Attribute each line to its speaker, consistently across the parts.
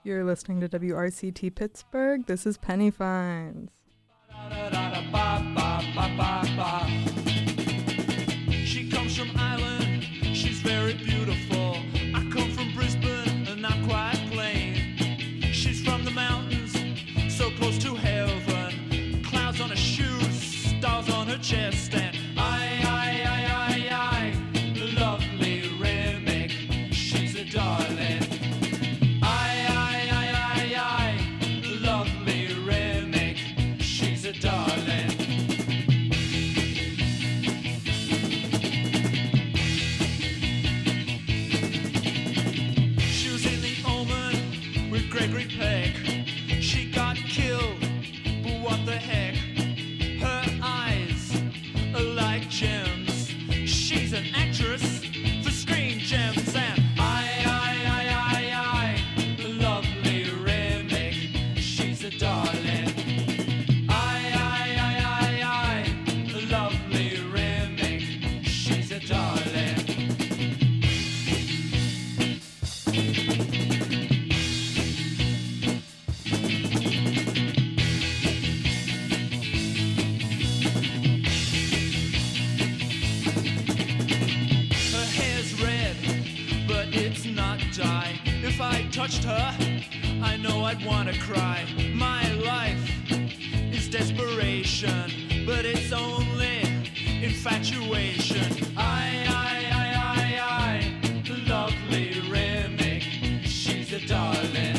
Speaker 1: You're listening to WRCT Pittsburgh. This is Penny Finds.
Speaker 2: She comes from Ireland, she's very beautiful. I come from Brisbane and I'm quite plain. She's from the mountains, so close to heaven. Clouds on her shoes, stars on her chest, and I, lovely remake. She's a darling. Lovely remake. She's a darling. She was in The Omen with Gregory Peck. She got killed, but what the heck? Her eyes are like gems. She's an actress for Screen Gems, and I, lovely remake. She's a darling. I, lovely remake. She's a darling. Her hair's red, but it's not dye. If I touched her, I know I'd wanna cry. My life is desperation, but it's only infatuation. I, lovely remake. She's a darling.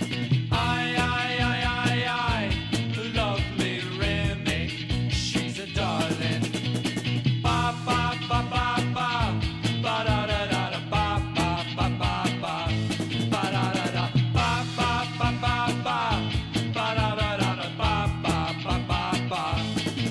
Speaker 2: I, lovely remake. She's a darling. Ba ba ba ba ba ba da da da da ba ba ba ba ba ba da da da ba ba ba ba ba ba da da da da ba ba ba ba ba.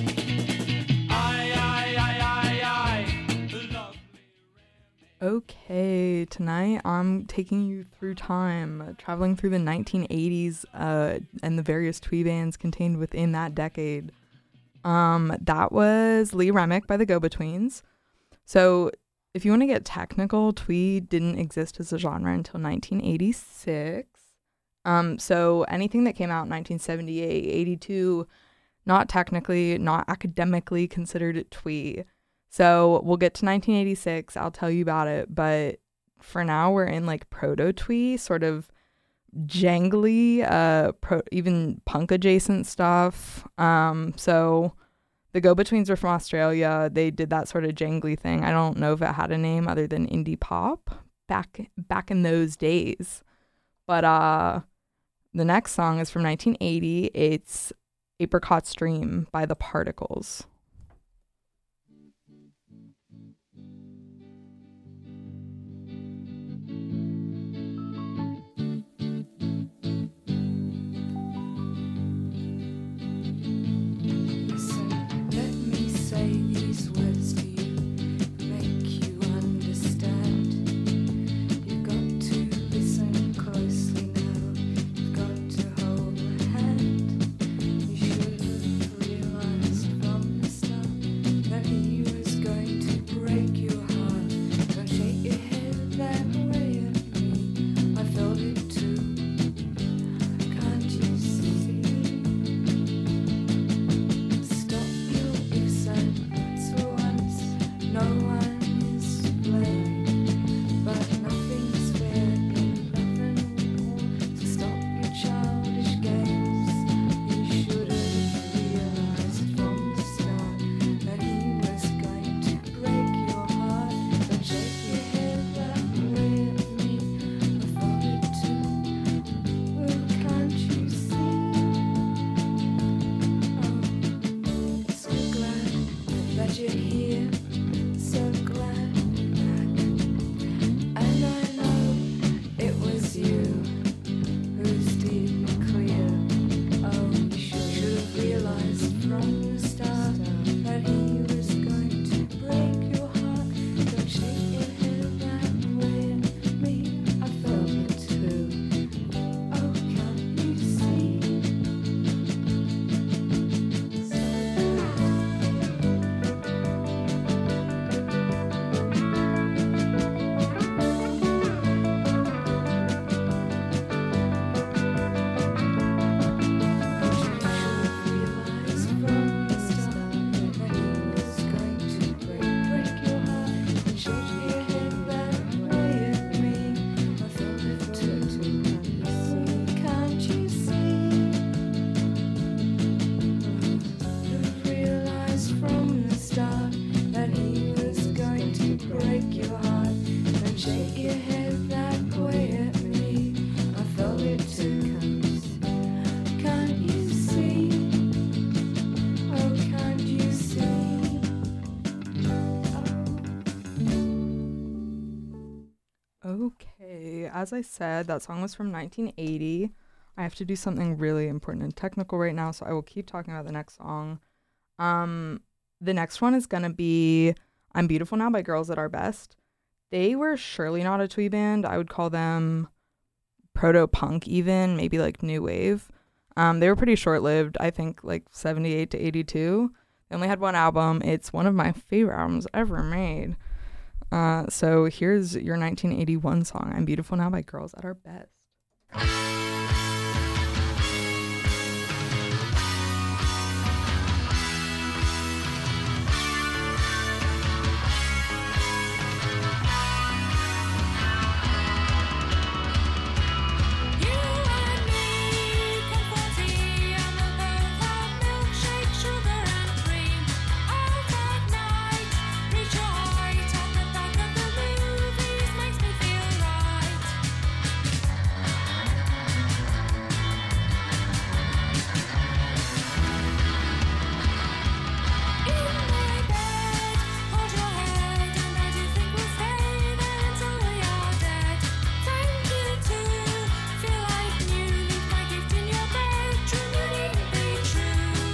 Speaker 2: I, lovely.
Speaker 1: Okay, tonight I'm taking you through time, traveling through the 1980s and the various twee bands contained within that decade. That was Lee Remick by the Go-Betweens. So if you want to get technical, twee didn't exist as a genre until 1986. So anything that came out in 1978, 82, not technically, not academically considered twee. So we'll get to 1986. I'll tell you about it. But for now, we're in like proto-twee, sort of jangly, even punk adjacent stuff. So the Go-Betweens are from Australia. They did that sort of jangly thing. I don't know if it had a name other than indie pop back in those days. But the next song is from 1980. It's Apricot Stream by The Particles.
Speaker 3: Let me say these words to you, make you understand. You've got to listen closely now. You've got to hold my hand. You should have realized from the
Speaker 1: Okay, as I said, that song was from 1980. I have to do something really important and technical right now, so I will keep talking about the next song. The next one is gonna be "I'm Beautiful Now" by Girls at Our Best. They were surely not a twee band. I would call them proto-punk even, maybe like new wave. They were pretty short-lived, I think like 78 to 82. They only had one album. It's one of my favorite albums ever made. So here's your 1981 song, "I'm Beautiful Now" by Girls at Our Best.
Speaker 3: You and me, confetti on the boat of milkshake, sugar and cream. All that night, reach your height at the back of the movies makes me feel right. In my bed, hold your head, and I do think we'll stay there until we are dead. Thank you to feel like new. Leave my gift in your bedroom. You needn't be true.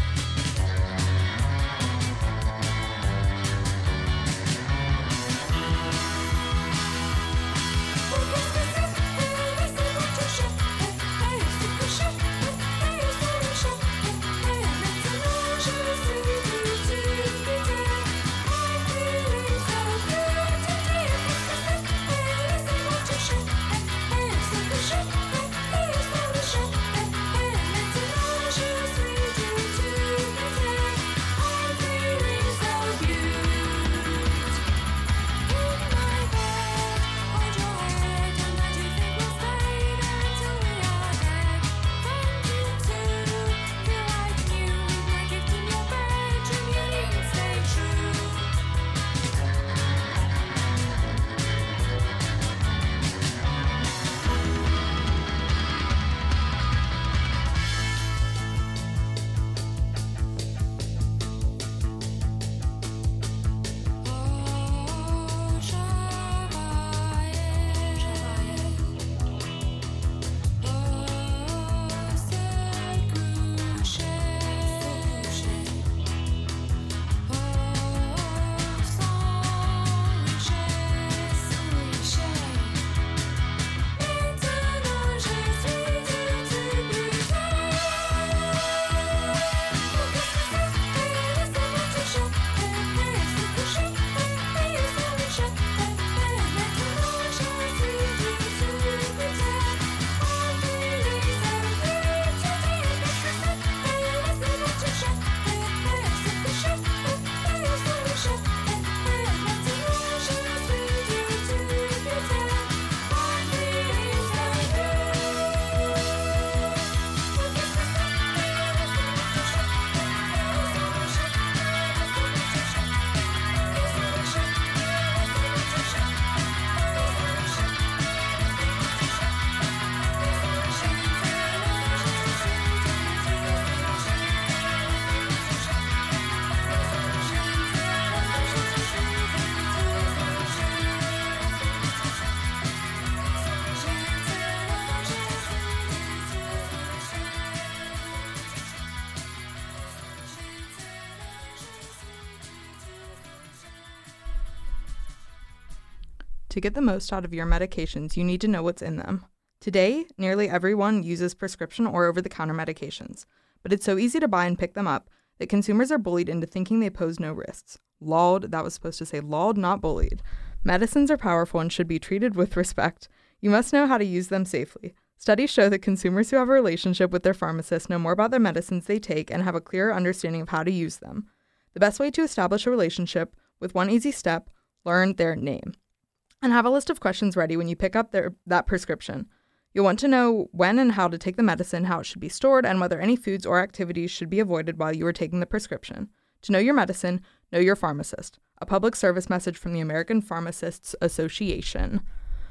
Speaker 1: To get the most out of your medications, you need to know what's in them. Today, nearly everyone uses prescription or over-the-counter medications, but it's so easy to buy and pick them up that consumers are bullied into thinking they pose no risks. Lulled, that was supposed to say lulled, not bullied. Medicines are powerful and should be treated with respect. You must know how to use them safely. Studies show that consumers who have a relationship with their pharmacist know more about the medicines they take and have a clearer understanding of how to use them. The best way to establish a relationship, with one easy step, learn their name. And have a list of questions ready when you pick up that prescription. You'll want to know when and how to take the medicine, how it should be stored, and whether any foods or activities should be avoided while you are taking the prescription. To know your medicine, know your pharmacist. A public service message from the American Pharmacists Association.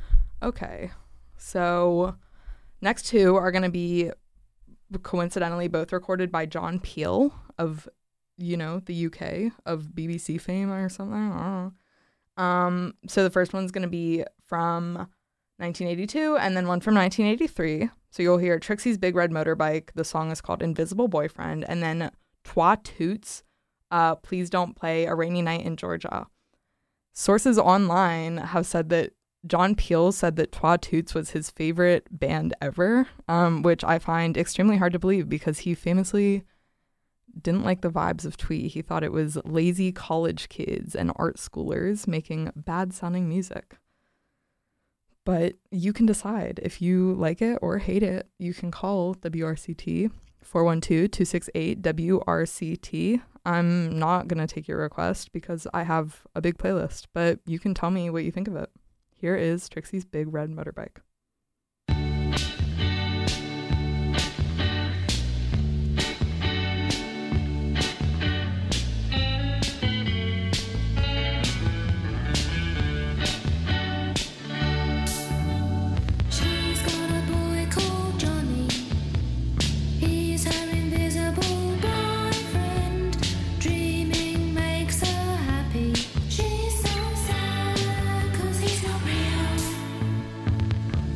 Speaker 1: Okay, so next two are going to be coincidentally both recorded by John Peel of, the UK, of BBC fame or something. I don't know. So the first one's going to be from 1982 and then one from 1983. So you'll hear Trixie's Big Red Motorbike. The song is called Invisible Boyfriend. And then Twa Toots, Please Don't Play A Rainy Night in Georgia. Sources online have said that John Peel said that Twa Toots was his favorite band ever, which I find extremely hard to believe because he famously didn't like the vibes of Twee. He thought it was lazy college kids and art schoolers making bad sounding music. But you can decide if you like it or hate it. You can call WRCT 412-268-WRCT. I'm not going to take your request because I have a big playlist, but you can tell me what you think of it. Here is Trixie's Big Red Motorbike.
Speaker 3: She's got a boy called Johnny. He's her invisible boyfriend. Dreaming makes her happy. She's so sad 'cause he's not real.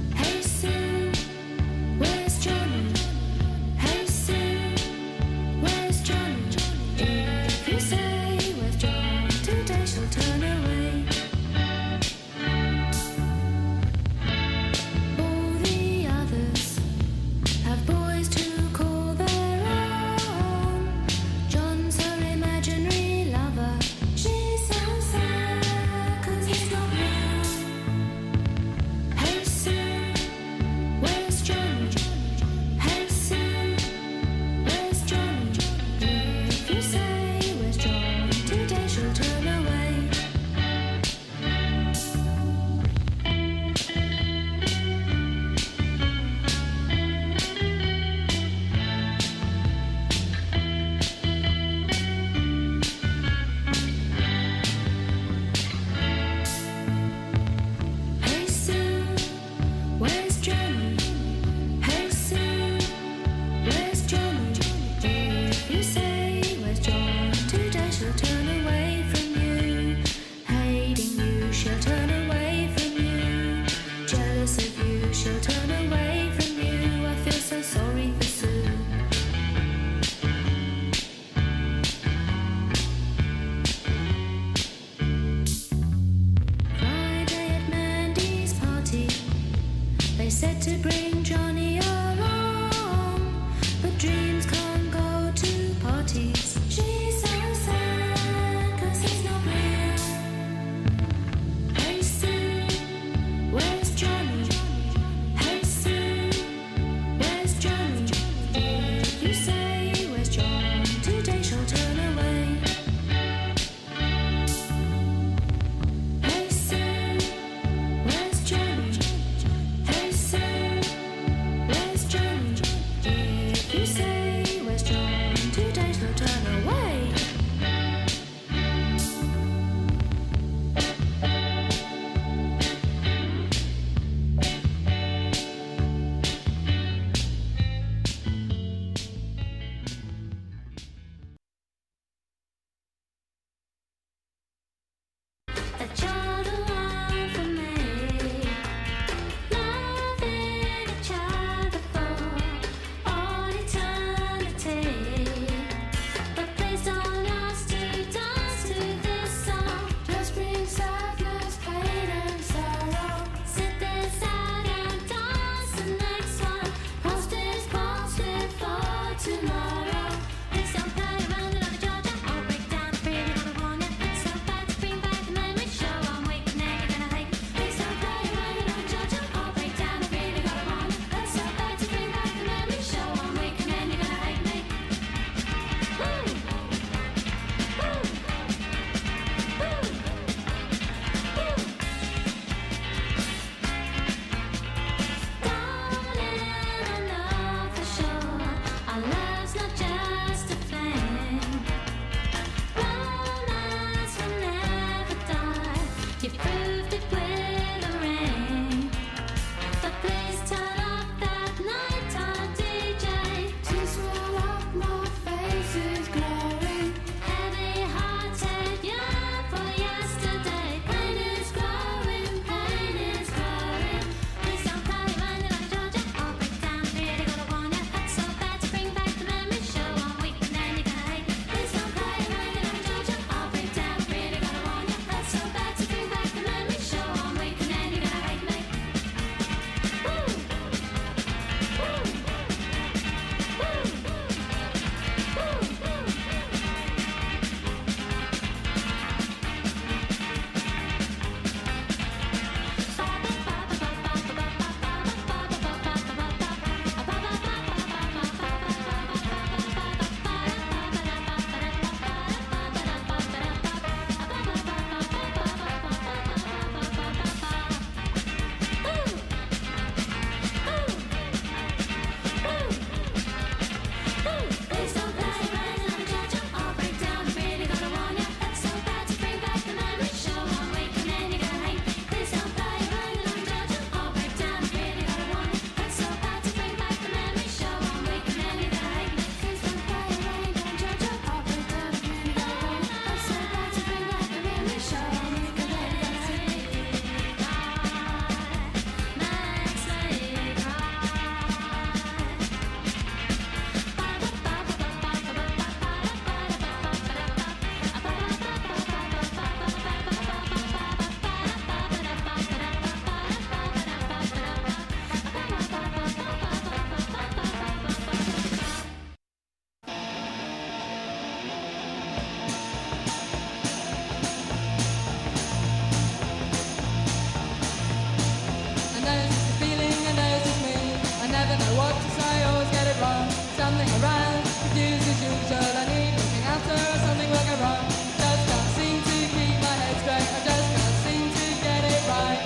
Speaker 3: wrong. Something around, confused as usual. I need looking after, something will go wrong. Just can't seem to keep my head straight. I just can't seem to get it right.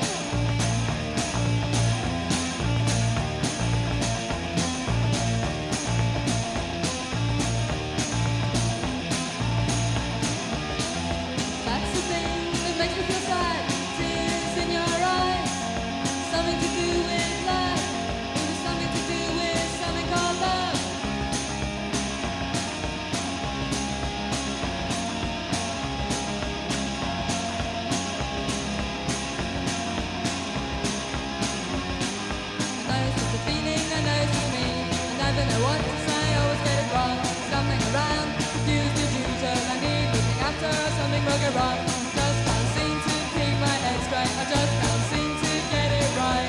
Speaker 3: That's the thing that makes me feel sad. Tears in your eyes. Something to do with life. It was something to do with something called love. I know it's just a feeling, I know it's just me. I never know what to say, always get it wrong. Something around, confused as usual. I need looking after, something will go wrong. Just can't seem to keep my head straight. I just can't seem to get it right.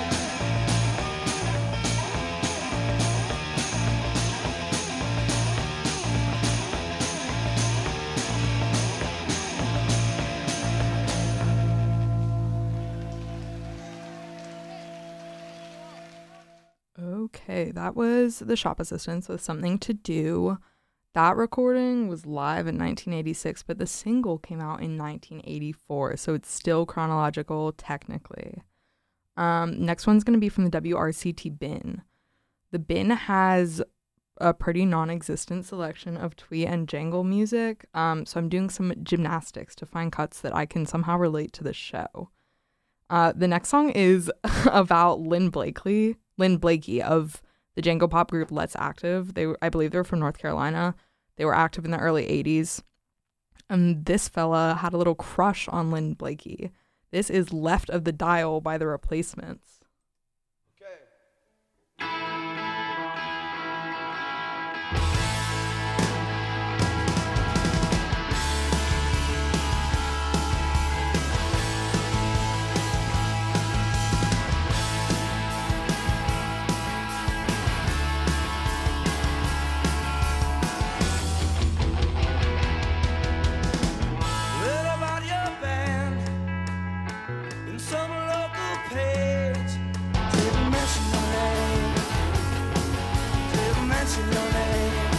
Speaker 1: Okay, that was the Shop Assistants with Something to Do. That recording was live in 1986, but the single came out in 1984, so it's still chronological technically. Next one's going to be from the WRCT bin. The bin has a pretty non-existent selection of Twee and Jangle music, so I'm doing some gymnastics to find cuts that I can somehow relate to the show. The next song is about Lynn Blakey of the Jangle pop group Let's Active. I believe they were from North Carolina. They were active in the early 80s. And this fella had a little crush on Lynn Blakey. This is Left of the Dial by The Replacements.
Speaker 2: What about your band in some local page? Didn't mention your name. Didn't mention your name.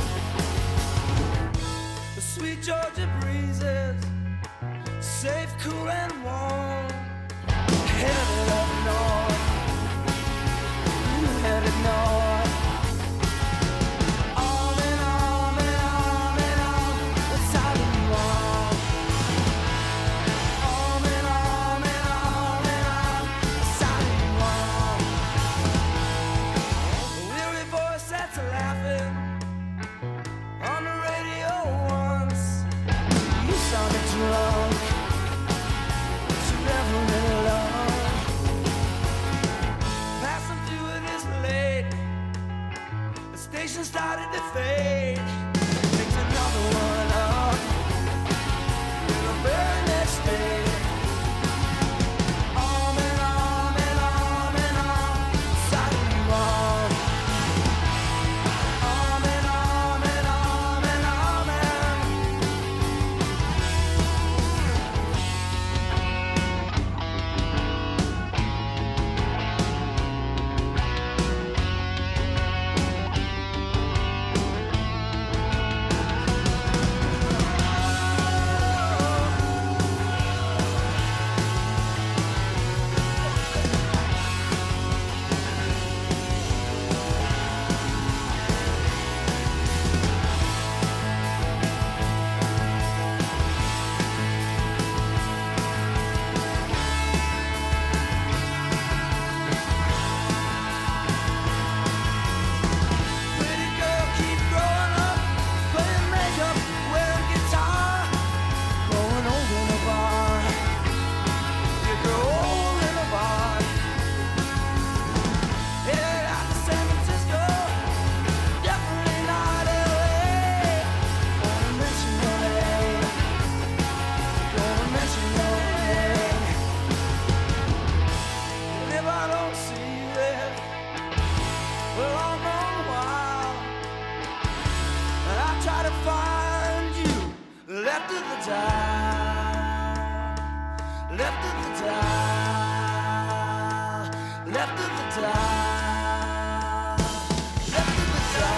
Speaker 2: The sweet Georgia breezes, safe, cool, and warm. Headed up north. Headed north. On and on and on and on. That's how you walk. On and on and on and on. That's how you walk. A weary voice that's laughing on the radio once. You sounded drunk. You never really loved. Passing through it is late. The station started to fade. Picked another one up. The very next day. On and on and on and on. Side you on. On and on and on and on and pretty girl, keep growing up, playing makeup, wearing guitar, growing old in a bar. You grow old in a bar. Headed out to San Francisco, definitely not LA. Gonna mention your name. Gonna mention your name. And if I don't see you there, well, I'm on a while. And I try to find you left of the dial, left of the dial, left of the dial, left of the dial.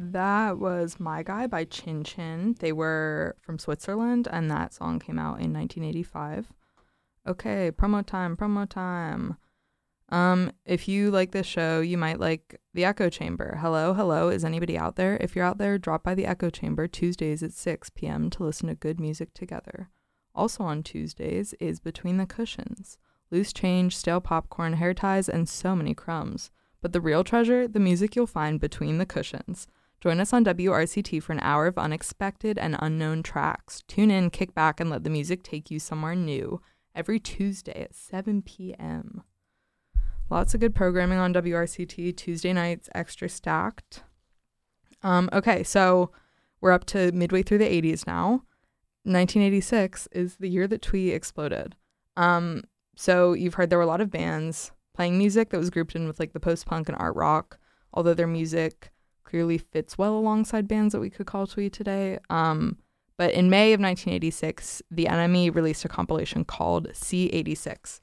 Speaker 1: That was My Guy by Chin Chin. They were from Switzerland, and that song came out in 1985. Okay, promo time. If you like this show, you might like The Echo Chamber. Hello, is anybody out there? If you're out there, drop by The Echo Chamber Tuesdays at 6 p.m. to listen to good music together. Also on Tuesdays is Between the Cushions. Loose change, stale popcorn, hair ties, and so many crumbs. But the real treasure, the music you'll find between the cushions. Join us on WRCT for an hour of unexpected and unknown tracks. Tune in, kick back, and let the music take you somewhere new. Every Tuesday at 7 p.m. Lots of good programming on WRCT. Tuesday nights, extra stacked. Okay, so we're up to midway through the 80s now. 1986 is the year that Twee exploded. So you've heard there were a lot of bands playing music that was grouped in with like the post-punk and art rock, although their music clearly fits well alongside bands that we could call Twee today. But in May of 1986, The Enemy released a compilation called C86.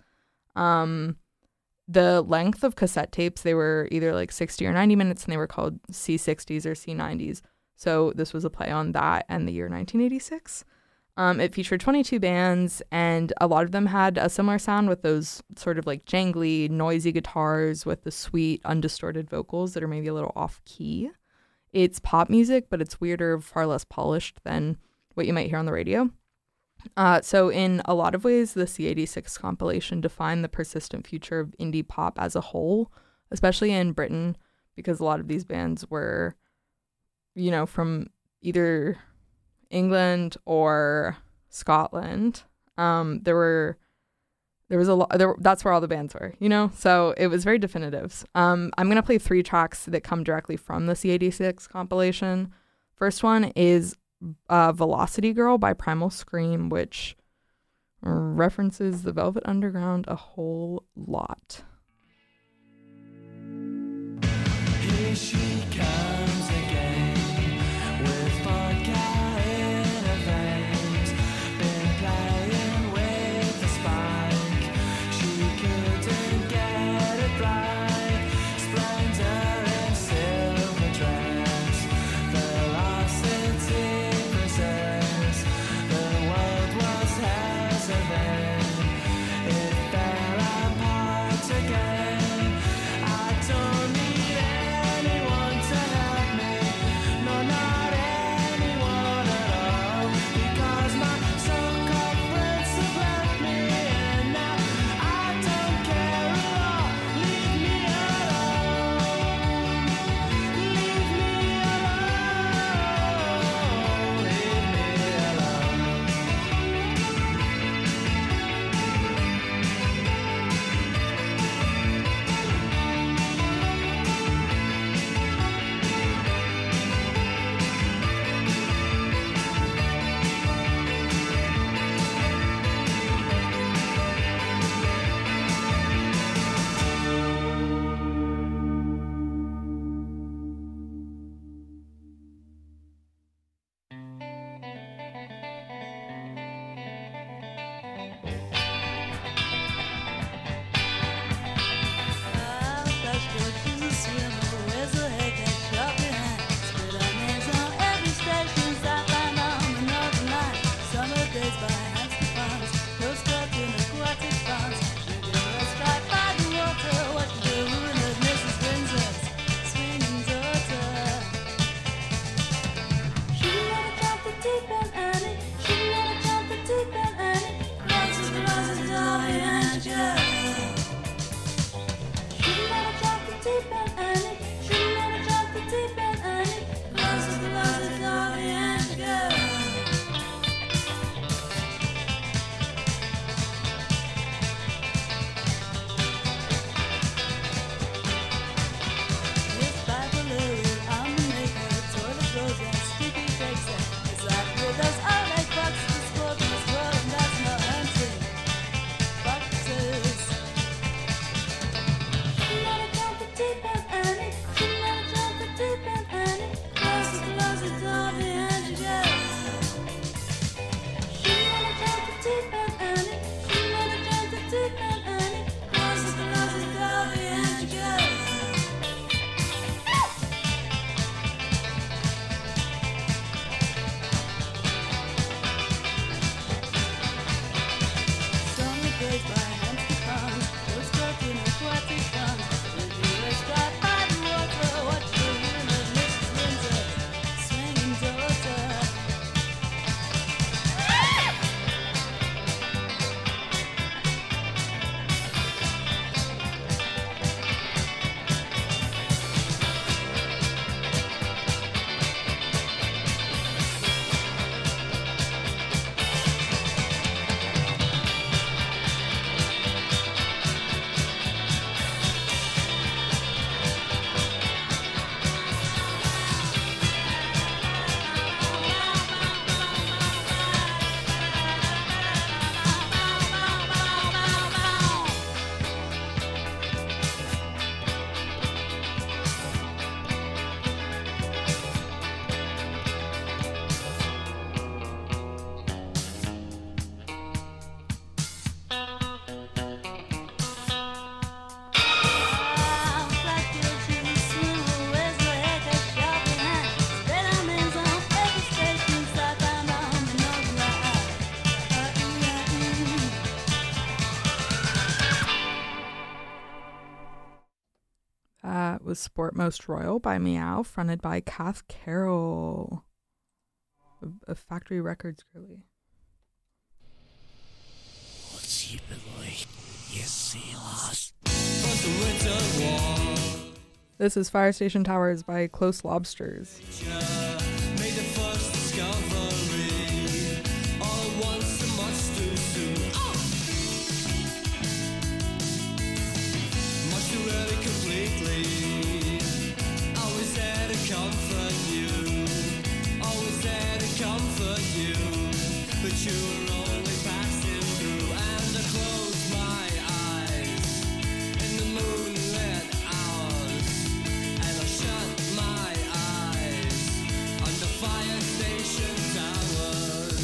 Speaker 1: The length of cassette tapes, they were either like 60 or 90 minutes, and they were called C60s or C90s. So this was a play on that and the year 1986. It featured 22 bands, and a lot of them had a similar sound with those sort of like jangly, noisy guitars with the sweet, undistorted vocals that are maybe a little off-key. It's pop music, but it's weirder, far less polished than what you might hear on the radio. So in a lot of ways, the C86 compilation defined the persistent future of indie pop as a whole, especially in Britain, because a lot of these bands were, you know, from either England or Scotland. That's where all the bands were, you know, so it was very definitive. I'm going to play 3 tracks that come directly from the C86 compilation. First one is Velocity Girl by Primal Scream, which references the Velvet Underground a whole lot.
Speaker 2: Here she comes again with vodka in her veins. Been playing with the spike. She couldn't get it right. Splendor in silver dress. Velocity possess. The world was hers and then it fell apart again.
Speaker 1: that was Sport Most Royal by Meow, fronted by Kath Carroll of Factory Records girly. This is Fire Station Towers by Close Lobsters.
Speaker 2: Made the first discovery all at once and much too soon. Much too early completely. Always there to comfort you. Always there to comfort you. But you were only passing through. And I closed my eyes in the moonlit hours. And I shut my eyes under fire station towers.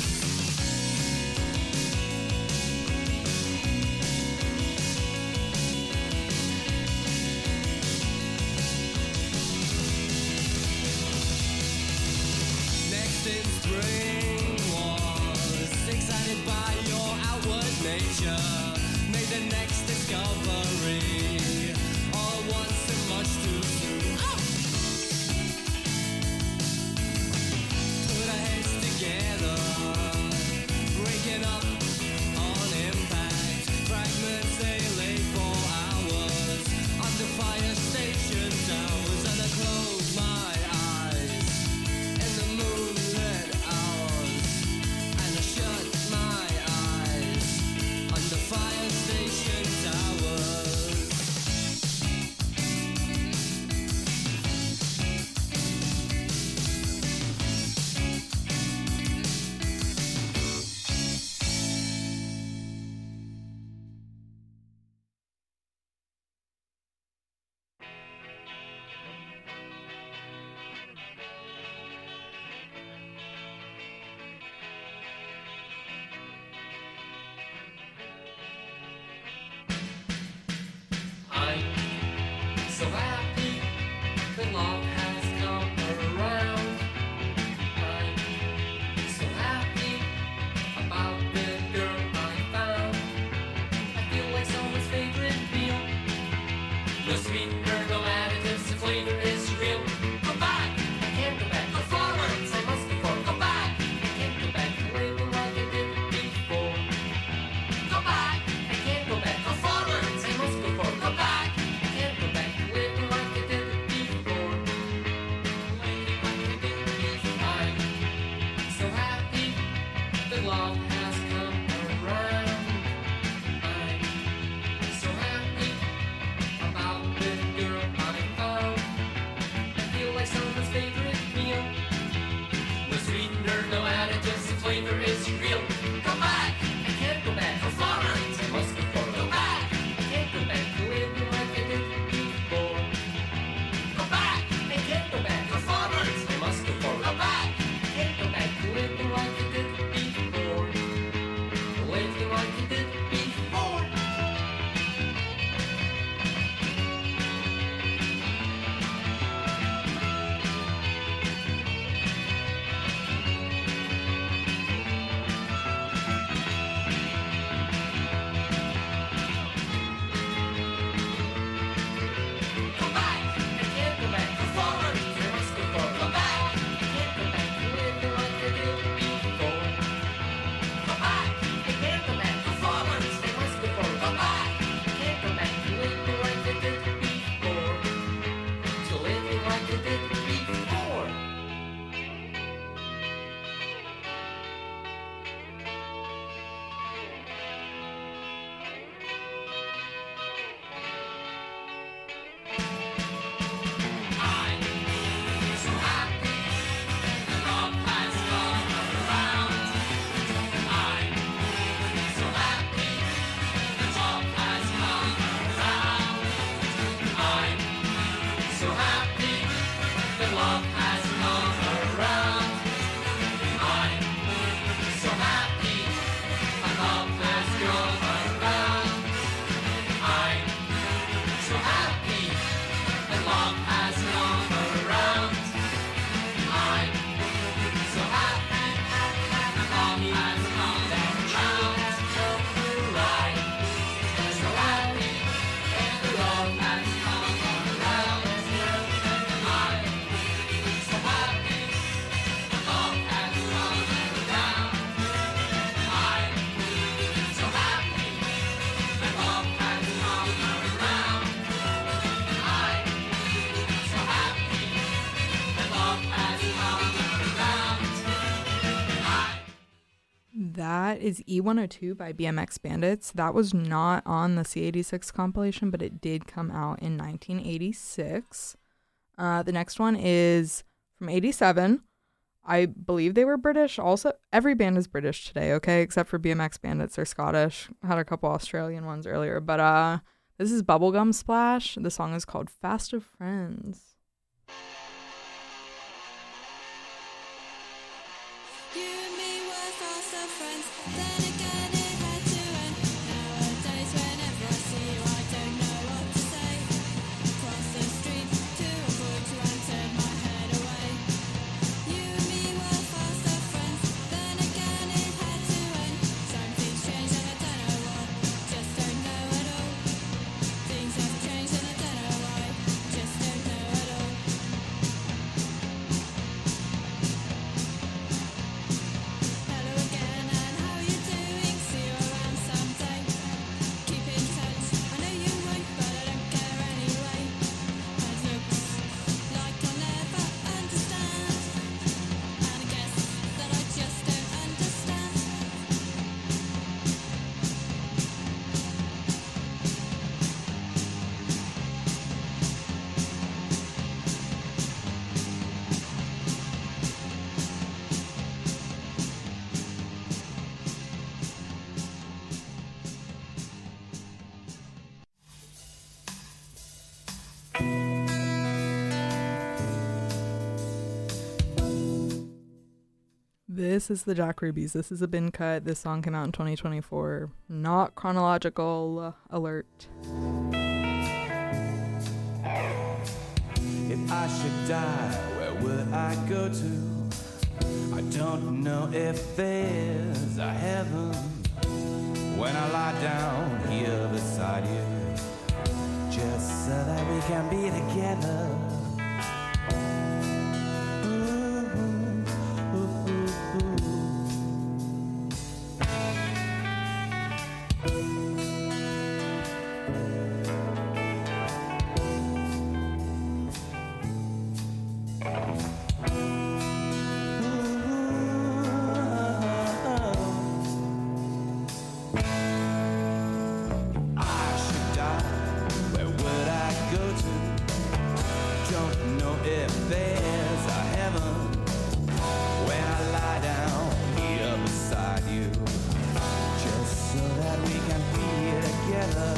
Speaker 2: Next in spring was excited by your outward nature. Made the next discovery all at once and much too soon. Put our heads together, breaking up on impact. Fragments they lay for hours under fire station towers. And I close my eyes in the moonlit hours. And I shut my eyes under fire station towers. I'm so happy that love has come around. I'm so happy about the girl I found. I feel like someone's favorite meal. No sweetener, no additives, the flavor is real. Go back, I can't go back. Go forwards, I must go forward. Go back, I can't go back to living like I did before. Go back, I can't go back. Go forwards, I must go forward. Go back, I can't go back to living like I did before. Living like I did before. I'm so happy that love has come around. I'm so happy about the girl I found. I feel like someone's favorite meal. No sweetener, no additives, the flavor is real. Go back, I can't go back. Go forwards, I must go forward. Go back, I can't go back to living like I did before. Go back, I can't go back. Go forwards, I must go forward. Go back, I can't go back to living like I did before. Living like I did before. Go back, I can't go back. Go forward, I must go forward. Go back, I can't go back to living like I did before. Go back, I can't go back. Go forward, I must go forward. Go back, I can't go back to living like I did before. To living like I did before. I'm so happy that love has come around. I'm so happy that love has come around. I'm so happy that love has come around. I'm so happy that love has come around. I'm so happy that love has come around. I'm so happy that love has come around. I'm so happy that love has come around.
Speaker 1: that is E102 by BMX Bandits. That was not on the C86 compilation, but it did come out in 1986. The next one is from 87. I believe they were British. Also, every band is British today, okay? Except for BMX Bandits, they're Scottish. Had a couple Australian ones earlier. But this is Bubblegum Splash. The song is called Fast of Friends.
Speaker 3: You and me were fast of friends, then again it had to end. Nowadays whenever I see you I don't know what to say. Across the street to avoid you and turn my head away. You and me were fast of friends, then again it had to end. Something's changed and I don't know what, just don't know at all. Things have changed and I don't know why, just don't know at all. Hello again, and how you doing? See you around someday. Keep in touch. I know you won't, but I don't care anyway. It looks like I'll never understand, and I guess that I just don't understand.
Speaker 1: This is the Jack Rubies. This is a bin cut. This song came out in 2024. Not chronological alert.
Speaker 2: If I should die, where would I go to? I don't know if there's a heaven. When I lie down here beside you, just so that we can be together. I should die, where would I go to? Don't know if there's a heaven. When I lie down here beside you, just so that we can be together.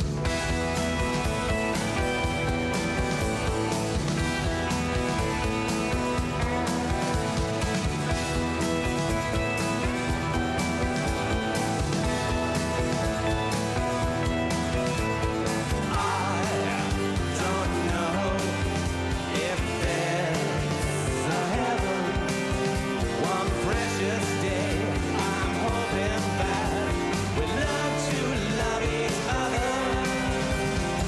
Speaker 2: Don't know if there's a heaven. One precious day, I'm hoping that we learn to love each other.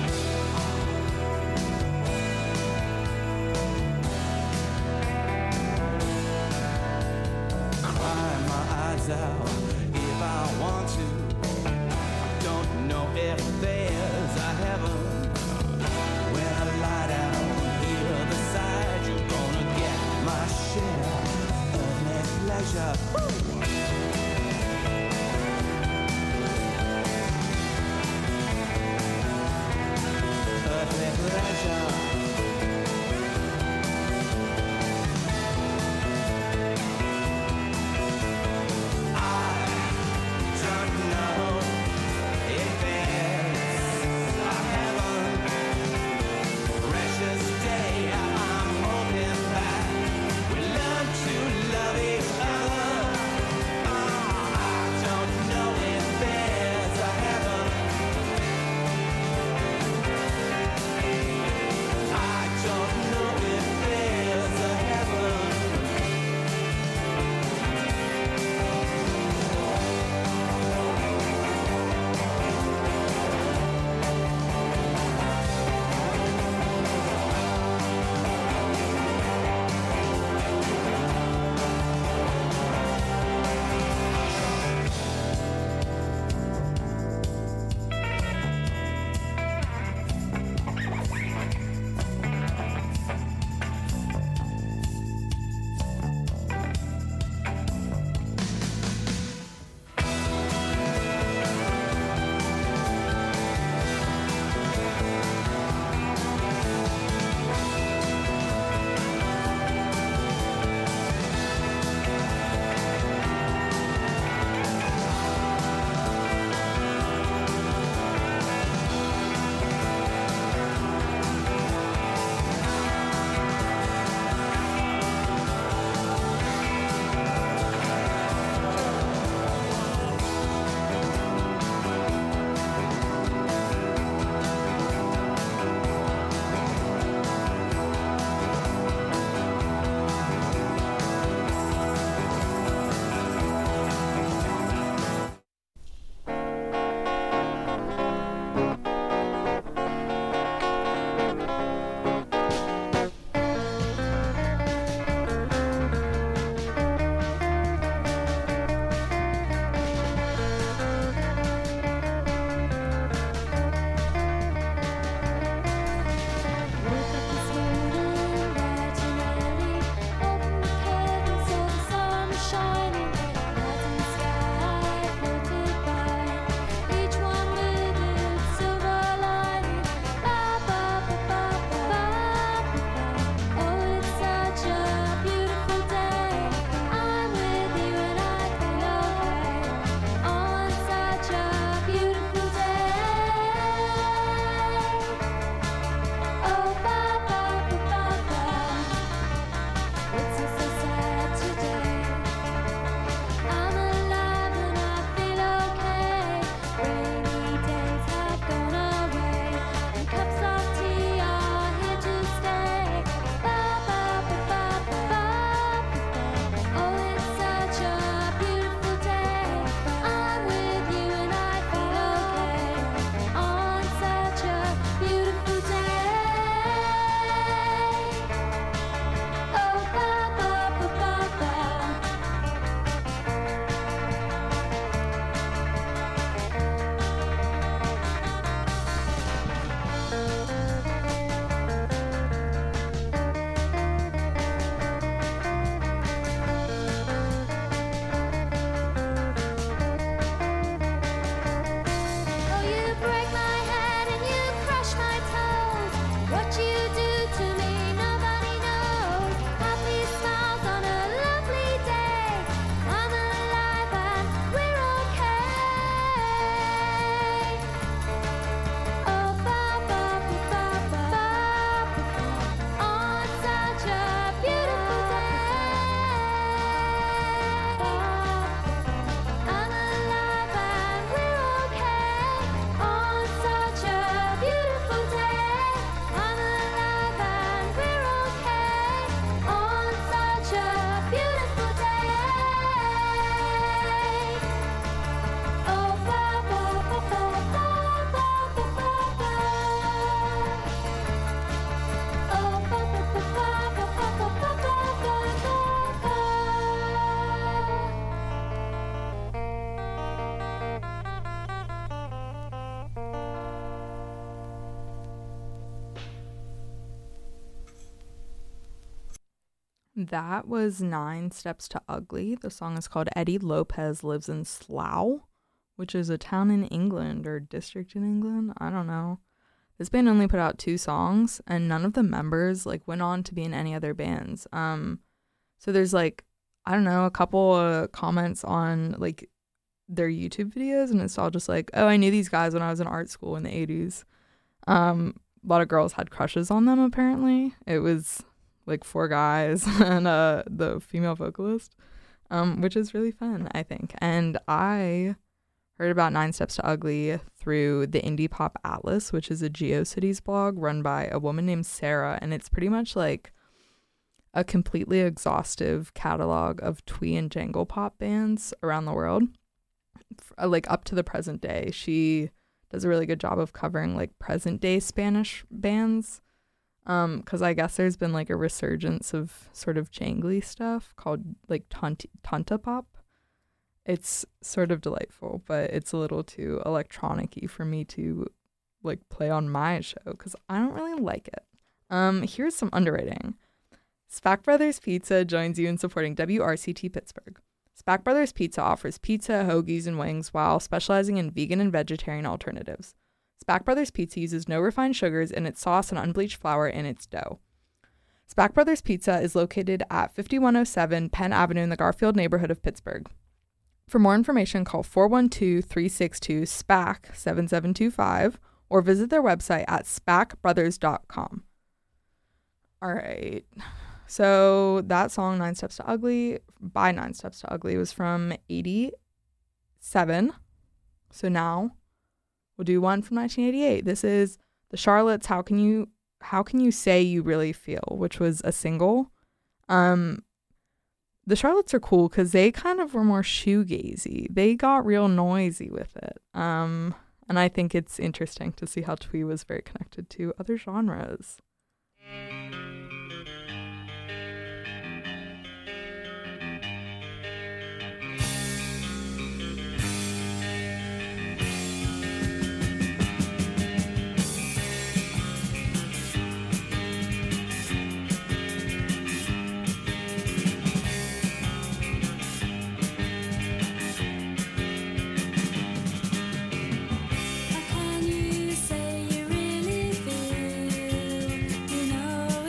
Speaker 2: Cry my eyes out if I want to. Don't know if there's a heaven. When I lie down here beside you, gonna get my share of that pleasure. Earthly pleasure. Don't know if there's a heaven. Precious day, I'm hoping that we learn to love each other.
Speaker 1: That was Nine Steps to Ugly. The song is called Eddie Lopez Lives in Slough, which is a town in England or district in England. I don't know. This band only put out 2 songs, and none of the members like went on to be in any other bands. So there's like, I don't know, a couple of comments on like their YouTube videos, and it's all just like, oh, I knew these guys when I was in art school in the 80s. A lot of girls had crushes on them, apparently. It was like 4 guys and the female vocalist, which is really fun, I think. And I heard about Nine Steps to Ugly through the Indie Pop Atlas, which is a GeoCities blog run by a woman named Sarah, and it's pretty much like a completely exhaustive catalog of twee and jangle pop bands around the world, like up to the present day. She does a really good job of covering like present day Spanish bands, because I guess there's been like a resurgence of sort of jangly stuff called like tanta pop. It's sort of delightful, but it's a little too electronic-y for me to like play on my show because I don't really like it. Here's some underwriting. Spack Brothers Pizza joins you in supporting WRCT Pittsburgh. Spack Brothers Pizza offers pizza, hoagies, and wings while specializing in vegan and vegetarian alternatives. Spack Brothers Pizza uses no refined sugars in its sauce and unbleached flour in its dough. Spack Brothers Pizza is located at 5107 Penn Avenue in the Garfield neighborhood of Pittsburgh. For more information, call 412-362-SPAC-7725 or visit their website at spackbrothers.com. All right. So that song, Nine Steps to Ugly, by Nine Steps to Ugly, was from 87. So now we'll do one from 1988. This is The Charlottes, How Can You Say You Really Feel, which was a single. The Charlottes are cool because they kind of were more shoegazy. They got real noisy with it. And I think it's interesting to see how twee was very connected to other genres.
Speaker 3: How can you say you really feel? You know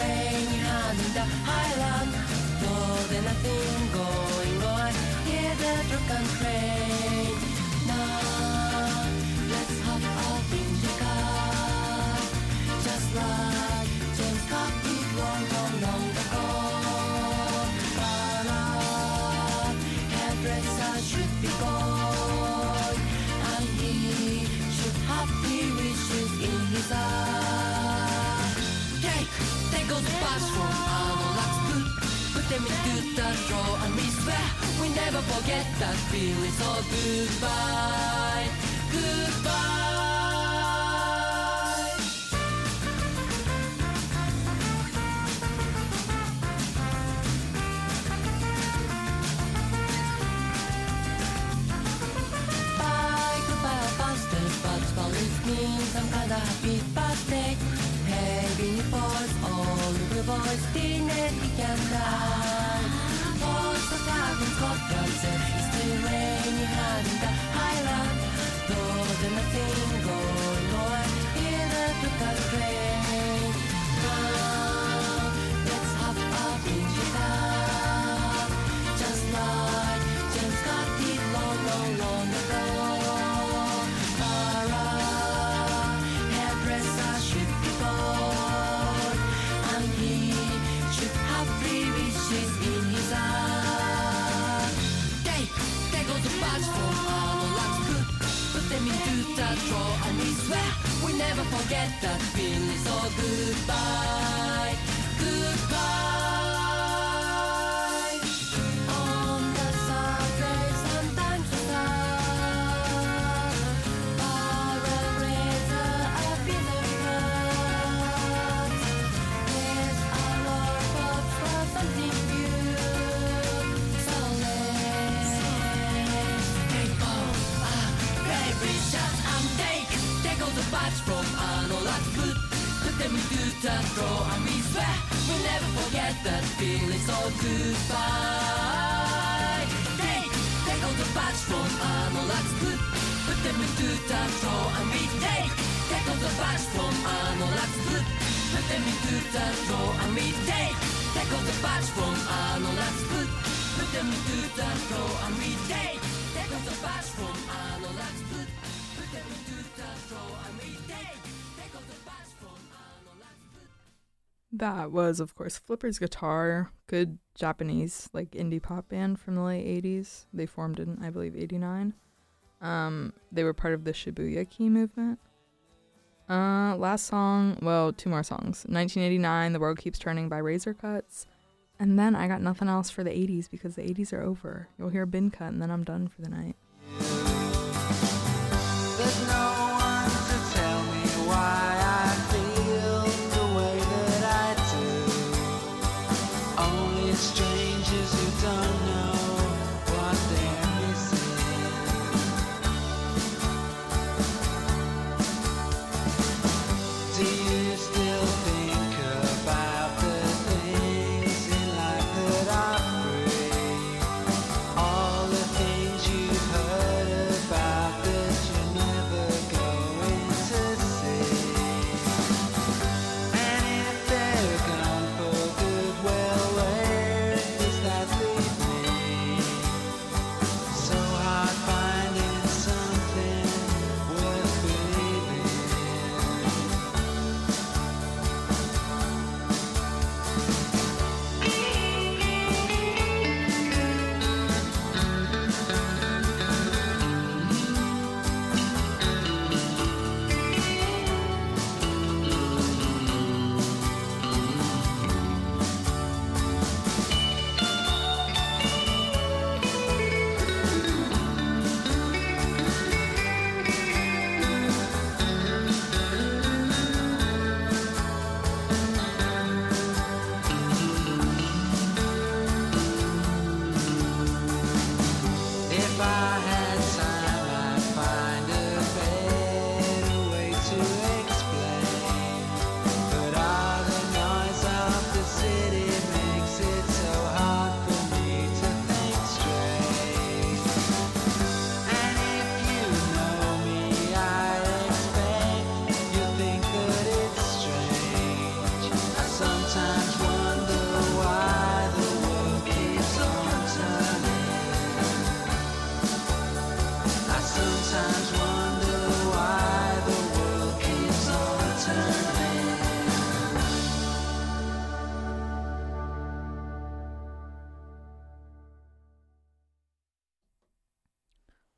Speaker 4: rainy hand in the highland. Though there's nothing going on, hear the drunken train. Now let's hop up in the car, just like James Scott did long, long, long ago. Ballad, hairdresser should be boy, and he should have three wishes in his eye. Take all the parts from our last good, put them into the drawer, and we swear we never forget that feeling. So goodbye, goodbye. Bye, goodbye, bastard, but balloons mean some kind of happy birthday. Hey, Beanie Boys, all little boys, teenage we can die. Boys of flag in Scotland said it's still raining hard in the Highland. Though there's nothing going on, hear the Tucker train. Now, let's hop up in the car, just like James Scott did long, long, long ago. Para, hairdresser should be bored, and he should have three wishes in his eye. Take all the parts from our last good, put them into the drawer, and we swear we never forget that feeling. So goodbye, goodbye. On the subway, sometimes we stop. Para razor, a bitter cut. There's a lot of for something new. So let's take all our favorite shots and take all the parts from our last good, put them into the drawer, and we swear we'll never forget that feeling. So goodbye. Take all the parts from our last good, put them into the drawer, and we take all the parts from our last good, put them into the drawer, and we take all the parts from our last good, put them into the drawer, and we take all the parts from our last good, put them into the drawer, and we take all the parts from our last good.
Speaker 1: That was, of course, Flipper's Guitar, good Japanese like indie pop band from the late 80s. They formed in, I believe, 89. They were part of the Shibuya Key movement. Last song, well, two more songs. 1989, The World Keeps Turning by Razor Cuts. And then I got nothing else for the 80s because the 80s are over. You'll hear Bin Cut and then I'm done for the night.
Speaker 5: There's no one to tell me why I feel the way that I do. Only strangers who don't know what they're missing. Do you still think about the things in life that are free? All the things you've heard about that you're never going to see. And if they're gone for good, well, where does that leave me?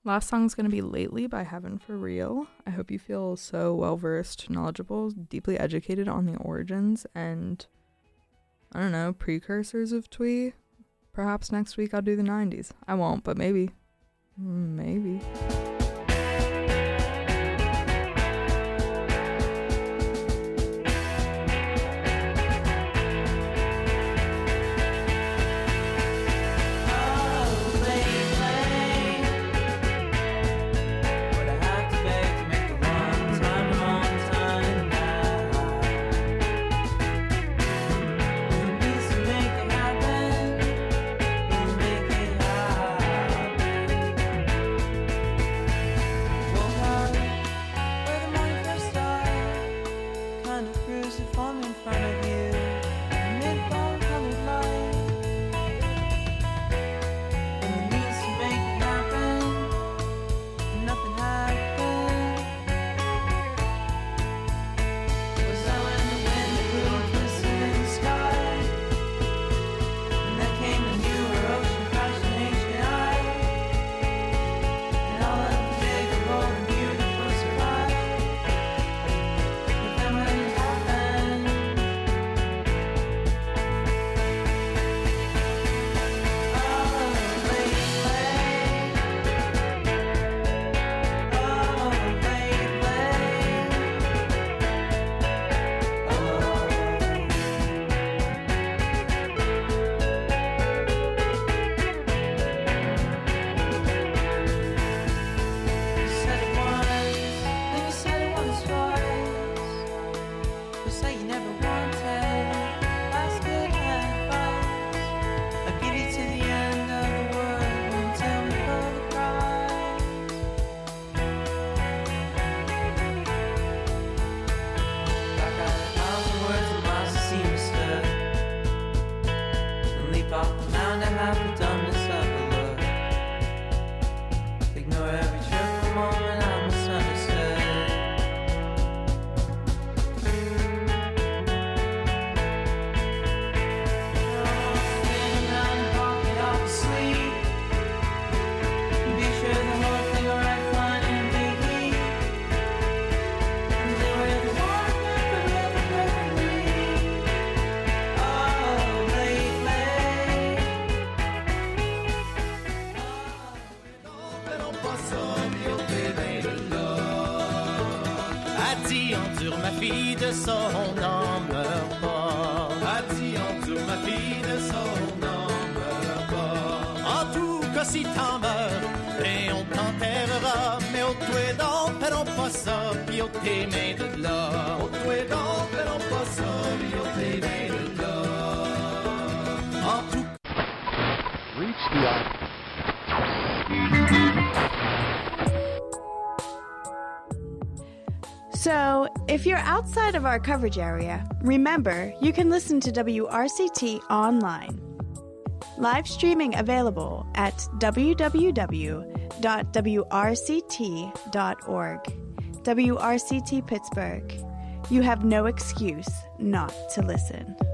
Speaker 1: Last song's going to be Lately by Heaven for Real. I hope you feel so well-versed, knowledgeable, deeply educated on the origins and, I don't know, precursors of twee. Perhaps next week I'll do the 90s. I won't, but maybe. Maybe.
Speaker 6: Endure ma fille de ça, on n'en meurt pas.
Speaker 2: Adi, endure ma fille de ça, on n'en meurt pas.
Speaker 6: En tout cas, si t'en meurs, et on t'enterrera. Mais au toué donc, fais-donc pas ça, pis au tes mains de là.
Speaker 2: Au toué donc, fais-donc pas ça, pis au tes mains de là.
Speaker 6: En tout
Speaker 7: Reach the
Speaker 8: So, if you're outside of our coverage area, remember you can listen to WRCT online. Live streaming available at www.wrct.org. WRCT Pittsburgh. You have no excuse not to listen.